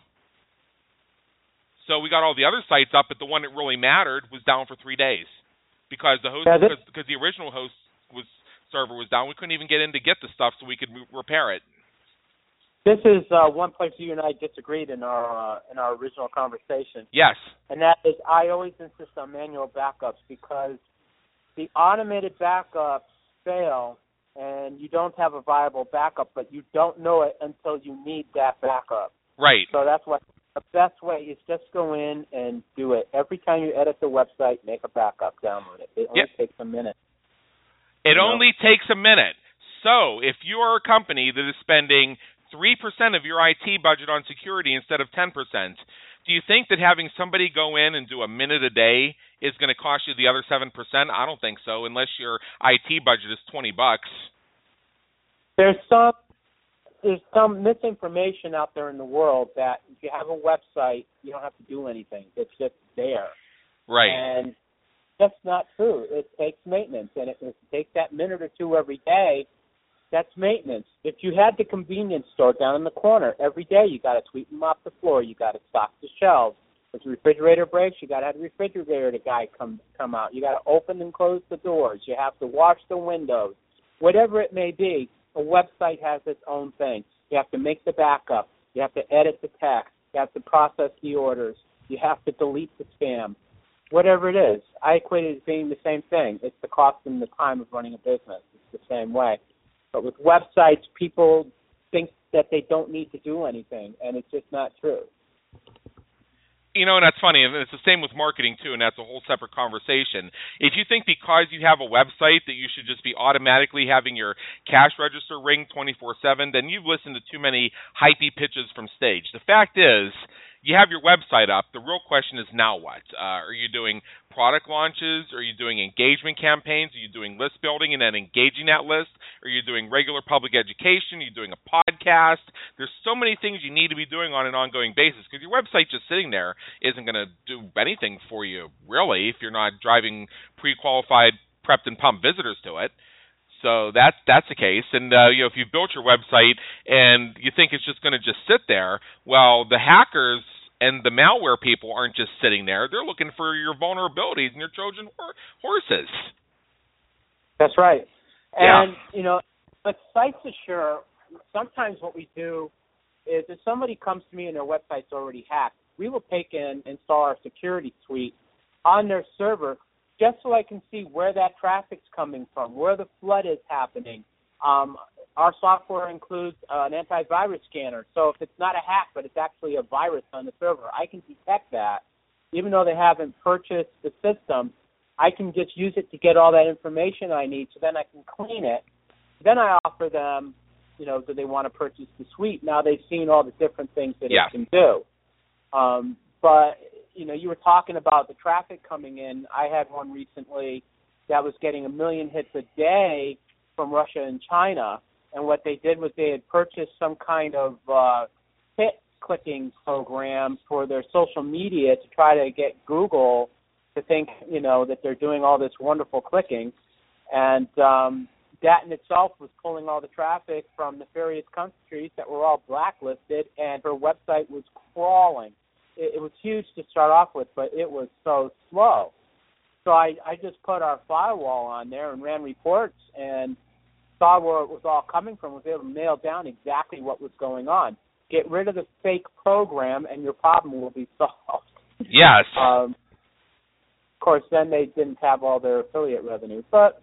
So we got all the other sites up, but the one that really mattered was down for three days because the host, yeah, because, because the original host was server was down. We couldn't even get in to get the stuff so we could repair it. This is uh, one place you and I disagreed in our uh, in our original conversation. Yes. And that is, I always insist on manual backups because the automated backups fail and you don't have a viable backup, but you don't know it until you need that backup. Right. So that's what the best way is, just go in and do it. Every time you edit the website, make a backup, download it. It only yep. takes a minute. It only know? takes a minute. So if you are a company that is spending three percent of your I T budget on security instead of ten percent, do you think that having somebody go in and do a minute a day is going to cost you the other seven percent? I don't think so, unless your I T budget is twenty bucks. There's some there's some misinformation out there in the world that if you have a website, you don't have to do anything. It's just there. Right. And that's not true. It takes maintenance, and if it takes that minute or two every day, that's maintenance. If you had the convenience store down in the corner, every day you got to sweep them off the floor, you got to stock the shelves. If the refrigerator breaks, you got to have the refrigerator guy come come out. You got to open and close the doors. You have to wash the windows. Whatever it may be, a website has its own thing. You have to make the backup. You have to edit the text. You have to process the orders. You have to delete the spam. Whatever it is, I equate it as being the same thing. It's the cost and the time of running a business. It's the same way. But with websites, people think that they don't need to do anything, and it's just not true. You know, and that's funny, and it's the same with marketing, too, and that's a whole separate conversation. If you think because you have a website that you should just be automatically having your cash register ring twenty-four seven, then you've listened to too many hypey pitches from stage. The fact is, you have your website up. The real question is now what? Uh, are you doing product launches? Are you doing engagement campaigns? Are you doing list building and then engaging that list? Are you doing regular public education? Are you doing a podcast? There's so many things you need to be doing on an ongoing basis because your website just sitting there isn't going to do anything for you, really, if you're not driving pre-qualified, prepped, and pumped visitors to it. So that's that's the case, and uh, you know, if you built your website and you think it's just going to just sit there, well, the hackers and the malware people aren't just sitting there; they're looking for your vulnerabilities and your Trojan horses. That's right, yeah. And you know, but Sites Assure, sometimes what we do is if somebody comes to me and their website's already hacked, we will take and install our security suite on their server, just so I can see where that traffic's coming from, where the flood is happening. Um, our software includes uh, an antivirus scanner, so if it's not a hack, but it's actually a virus on the server, I can detect that. Even though they haven't purchased the system, I can just use it to get all that information I need, so then I can clean it. Then I offer them, you know, do they want to purchase the suite? Now they've seen all the different things that yeah. it can do. Um, but you know, you were talking about the traffic coming in. I had one recently that was getting a million hits a day from Russia and China, and what they did was they had purchased some kind of uh, hit clicking program for their social media to try to get Google to think, you know, that they're doing all this wonderful clicking, and um, that in itself was pulling all the traffic from nefarious countries that were all blacklisted, and her website was crawling. It was huge to start off with, but it was so slow. So I, I just put our firewall on there and ran reports and saw where it was all coming from, was able to nail down exactly what was going on. Get rid of the fake program and your problem will be solved. Yes. Um, of course, then they didn't have all their affiliate revenue, but,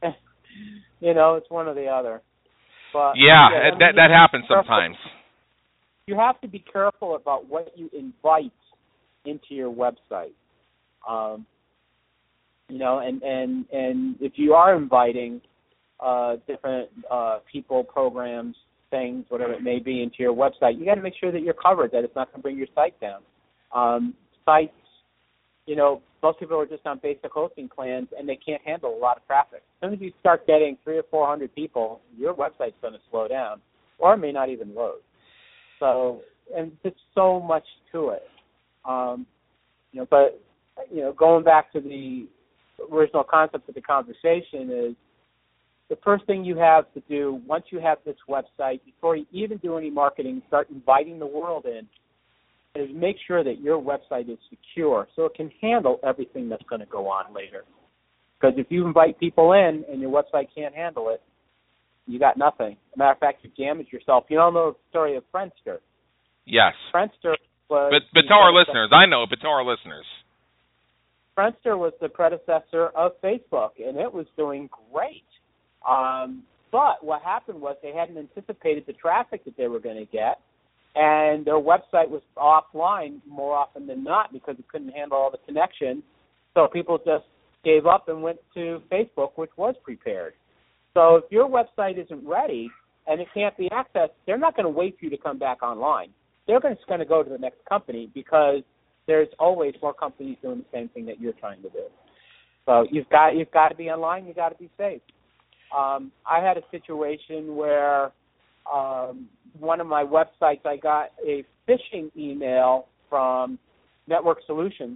you know, it's one or the other. But Yeah, yeah that, that, that happens sometimes. You have to be careful about what you invite into your website. Um, you know, and, and, and if you are inviting uh, different uh, people, programs, things, whatever it may be, into your website, you got to make sure that you're covered, that it's not going to bring your site down. Um, sites, you know, most people are just on basic hosting plans, and they can't handle a lot of traffic. As soon as you start getting three or four hundred people, your website's going to slow down, or it may not even load. So, and there's so much to it, um, you know. But you know, going back to the original concept of the conversation is the first thing you have to do once you have this website, before you even do any marketing, start inviting the world in, is make sure that your website is secure so it can handle everything that's going to go on later. Because if you invite people in and your website can't handle it, you got nothing. As a matter of fact, you damage yourself. You don't know the story of Friendster. Yes. Friendster was... But, but tell our listeners. I know, but tell our listeners. Friendster was the predecessor of Facebook, and it was doing great. Um, but what happened was they hadn't anticipated the traffic that they were going to get, and their website was offline more often than not because it couldn't handle all the connections. So people just gave up and went to Facebook, which was prepared. So if your website isn't ready and it can't be accessed, they're not going to wait for you to come back online. They're just going to go to the next company because there's always more companies doing the same thing that you're trying to do. So you've got you've got to be online. You've got to be safe. Um, I had a situation where um, one of my websites, I got a phishing email from Network Solutions,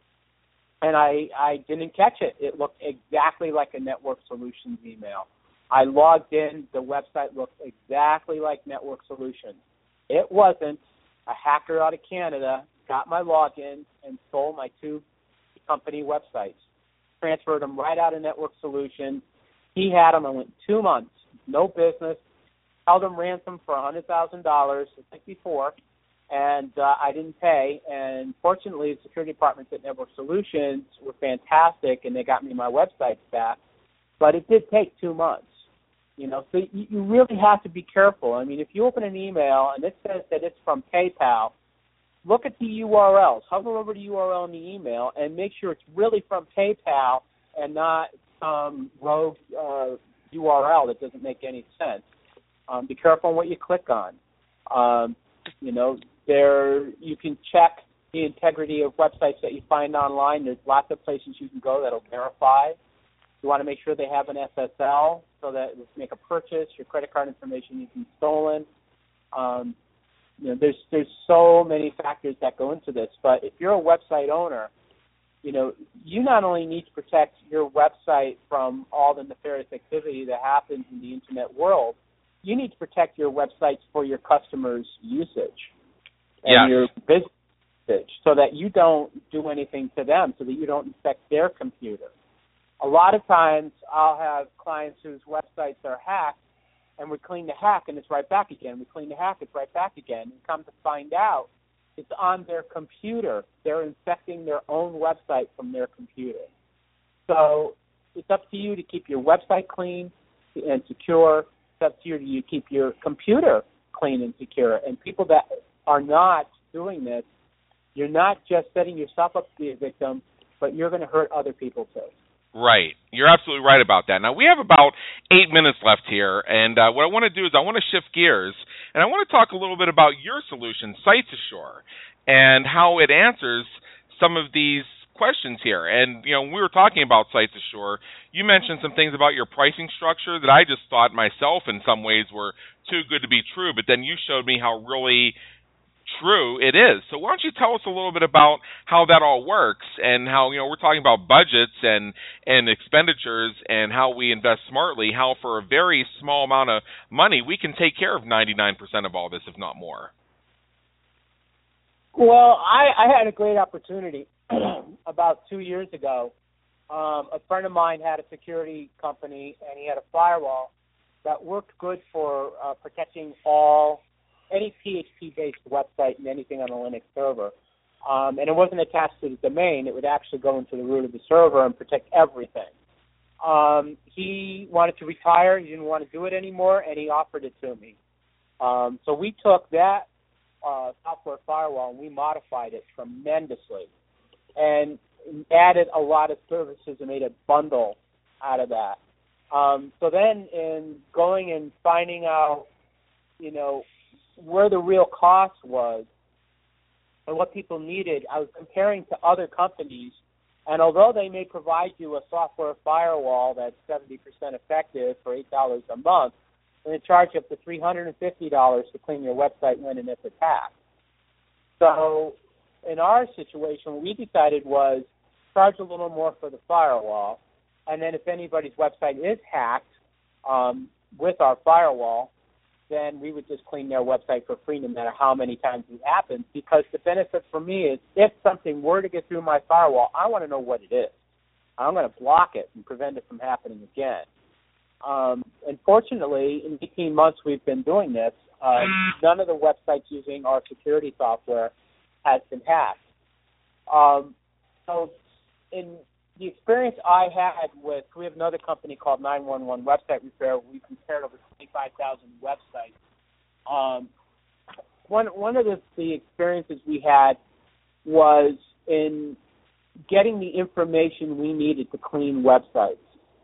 and I, I didn't catch it. It looked exactly like a Network Solutions email. I logged in. The website looked exactly like Network Solutions. It wasn't. A hacker out of Canada got my login and stole my two company websites, transferred them right out of Network Solutions. He had them. I went two months, no business, held him ransom for one hundred thousand dollars, I think before, and uh, I didn't pay. And fortunately, the security departments at Network Solutions were fantastic, and they got me my websites back. But it did take two months. You know, so you, you really have to be careful. I mean, if you open an email and it says that it's from PayPal, look at the U R Ls. Hover over the U R L in the email and make sure it's really from PayPal and not some rogue uh, U R L that doesn't make any sense. Um, be careful on what you click on. Um, you know, there you can check the integrity of websites that you find online. There's lots of places you can go that'll verify. You want to make sure they have an S S L so that if you make a purchase, your credit card information isn't stolen. Um, you know, there's there's so many factors that go into this. But if you're a website owner, you know, you not only need to protect your website from all the nefarious activity that happens in the internet world, you need to protect your websites for your customers' usage and yes. your business usage so that you don't do anything to them, so that you don't infect their computer. A lot of times I'll have clients whose websites are hacked, and we clean the hack, and it's right back again. We clean the hack, it's right back again. And come to find out, it's on their computer. They're infecting their own website from their computer. So it's up to you to keep your website clean and secure. It's up to you to keep your computer clean and secure. And people that are not doing this, you're not just setting yourself up to be a victim, but you're going to hurt other people too. Right. You're absolutely right about that. Now, we have about eight minutes left here, and uh, what I want to do is I want to shift gears, and I want to talk a little bit about your solution, SitesAssure, and how it answers some of these questions here. And, you know, when we were talking about SitesAssure, you mentioned some things about your pricing structure that I just thought myself in some ways were too good to be true, but then you showed me how really true it is. So why don't you tell us a little bit about how that all works and how, you know, we're talking about budgets and, and expenditures and how we invest smartly, how for a very small amount of money we can take care of ninety-nine percent of all this, if not more. Well, I, I had a great opportunity about two years ago. Um, a friend of mine had a security company, and he had a firewall that worked good for uh, protecting all any P H P-based website and anything on a Linux server. Um, and it wasn't attached to the domain. It would actually go into the root of the server and protect everything. Um, he wanted to retire. He didn't want to do it anymore, and he offered it to me. Um, so we took that uh, software firewall and we modified it tremendously and added a lot of services and made a bundle out of that. Um, so then in going and finding out, you know, where the real cost was and what people needed, I was comparing to other companies, and although they may provide you a software firewall that's seventy percent effective for eight dollars a month, they charge up to three hundred fifty dollars to clean your website when and if it's hacked. So in our situation, what we decided was charge a little more for the firewall, and then if anybody's website is hacked um, with our firewall, then we would just clean their website for free no matter how many times it happens, because the benefit for me is if something were to get through my firewall, I want to know what it is. I'm going to block it and prevent it from happening again. Um, and fortunately, in eighteen months we've been doing this, uh, none of the websites using our security software has been hacked. Um, so in the experience I had with, we have another company called nine one one Website Repair. We compared over twenty-five thousand websites. Um, one one of the, the experiences we had was in getting the information we needed to clean websites.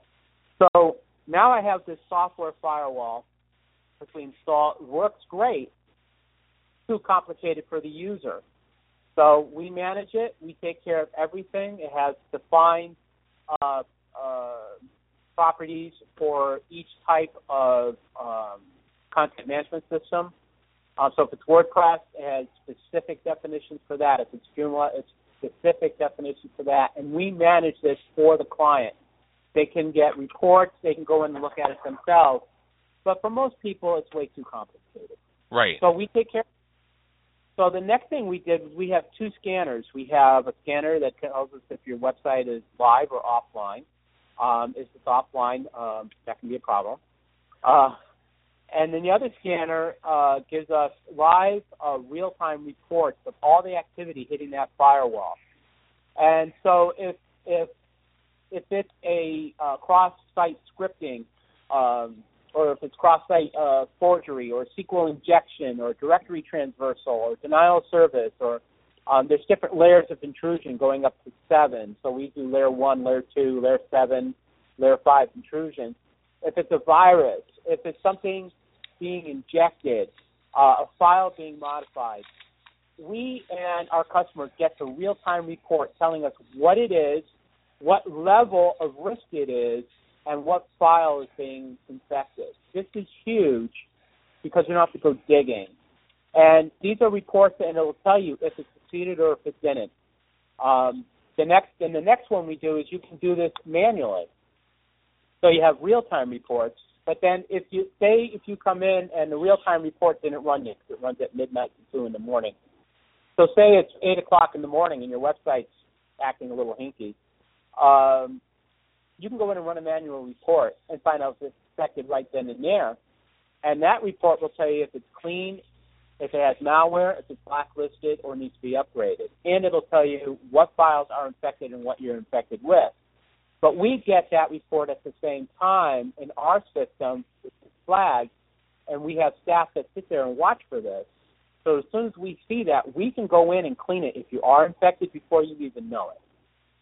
So now I have this software firewall which we install. It works great. Too complicated for the user. So we manage it. We take care of everything. It has defined uh, uh, properties for each type of um, content management system. Uh, so if it's WordPress, it has specific definitions for that. If it's Joomla, it's specific definitions for that. And we manage this for the client. They can get reports. They can go in and look at it themselves. But for most people, it's way too complicated. Right. So we take care. So the next thing we did was we have two scanners. We have a scanner that tells us if your website is live or offline. Um, if it's offline, um, that can be a problem. Uh, and then the other scanner uh, gives us live, uh, real-time reports of all the activity hitting that firewall. And so if if if it's a uh, cross-site scripting, um, or if it's cross-site uh, forgery or S Q L injection or directory transversal or denial of service, or um, there's different layers of intrusion going up to seven. So we do layer one, layer two, layer seven, layer five intrusion. If it's a virus, if it's something being injected, uh, a file being modified, we and our customers get the real-time report telling us what it is, what level of risk it is, and what file is being infected. This is huge because you don't have to go digging. And these are reports, and it will tell you if it succeeded or if it didn't. Um, the next, and the next one we do is you can do this manually. So you have real-time reports, but then if you say if you come in and the real-time report didn't run yet, it runs at midnight to two in the morning. So say it's eight o'clock in the morning and your website's acting a little hinky. Um, you can go in and run a manual report and find out if it's affected right then and there. And that report will tell you if it's clean, if it has malware, if it's blacklisted, or needs to be upgraded. And it'll tell you what files are infected and what you're infected with. But we get that report at the same time in our system, which is flagged, and we have staff that sit there and watch for this. So as soon as we see that, we can go in and clean it if you are infected before you even know it.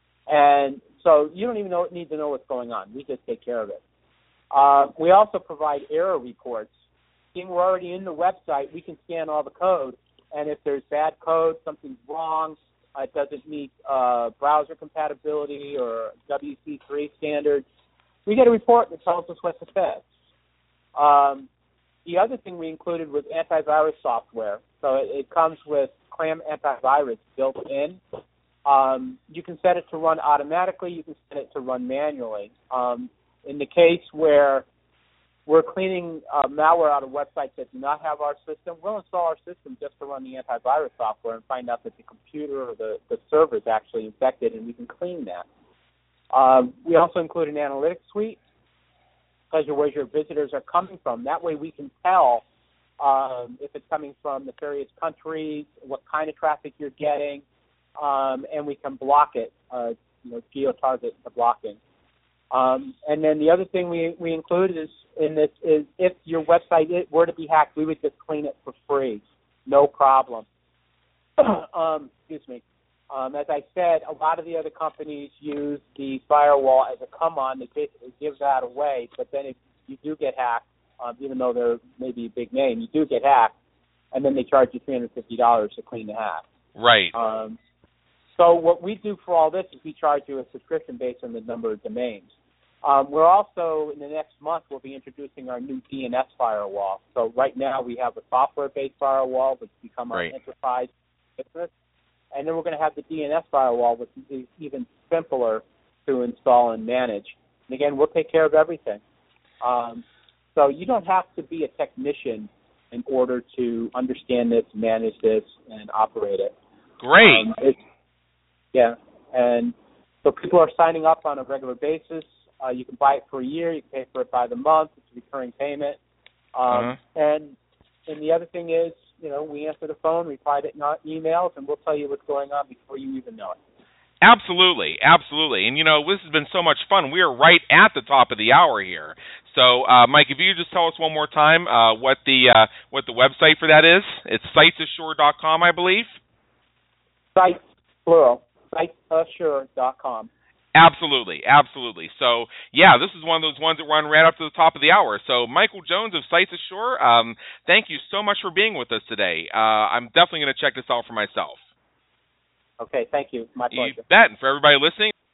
And so you don't even know, need to know what's going on. We just take care of it. Uh, we also provide error reports. Seeing we're already in the website, we can scan all the code, and if there's bad code, something's wrong, uh, it doesn't meet uh, browser compatibility or W C three standards, we get a report that tells us what to fix. Um, the other thing we included was antivirus software. So it, it comes with Clam Antivirus built in. Um, you can set it to run automatically. You can set it to run manually. Um, in the case where we're cleaning uh, malware out of websites that do not have our system, we'll install our system just to run the antivirus software and find out that the computer or the, the server is actually infected, and we can clean that. Um, we also include an analytics suite, because where your visitors are coming from. That way we can tell um, if it's coming from the various countries, what kind of traffic you're getting, um, and we can block it, uh, you know, geo-target the blocking. Um, and then the other thing we, we include is in this is if your website were to be hacked, we would just clean it for free, no problem. um, excuse me. Um, as I said, a lot of the other companies use the firewall as a come-on. They basically give that away, but then if you do get hacked, um, even though they're maybe a big name, you do get hacked, and then they charge you three hundred fifty dollars to clean the hack. Right. Um, so what we do for all this is we charge you a subscription based on the number of domains. Um, we're also, in the next month, we'll be introducing our new D N S firewall. So right now we have a software-based firewall, which has become our right. enterprise business. And then we're going to have the D N S firewall, which is even simpler to install and manage. And again, we'll take care of everything. Um, so you don't have to be a technician in order to understand this, manage this, and operate it. Great. Um, it's, yeah. And so people are signing up on a regular basis. Uh, you can buy it for a year. You can pay for it by the month. It's a recurring payment. Um, uh-huh. And and the other thing is, you know, we answer the phone, reply to emails, and we'll tell you what's going on before you even know it. Absolutely, absolutely. And, you know, this has been so much fun. We are right at the top of the hour here. So, uh, Mike, if you could just tell us one more time uh, what the uh, what the website for that is. It's sites assure dot com, I believe. Sites, plural, sites assure dot com. Absolutely, absolutely. So, yeah, this is one of those ones that run right up to the top of the hour. So, Michael Jones of Sites Assure, um, thank you so much for being with us today. Uh, I'm definitely going to check this out for myself. Okay, thank you. My pleasure. You bet. And for everybody listening,